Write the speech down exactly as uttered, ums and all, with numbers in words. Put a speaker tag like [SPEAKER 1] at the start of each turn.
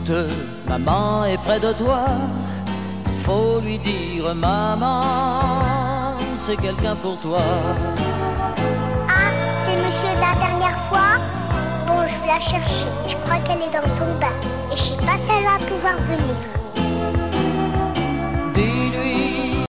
[SPEAKER 1] Écoute, maman est près de toi. Il faut lui dire, maman, c'est quelqu'un pour toi.
[SPEAKER 2] Ah, c'est monsieur de la dernière fois? Bon, je vais la chercher. Je crois qu'elle est dans son bain. Et je sais pas si elle va pouvoir venir.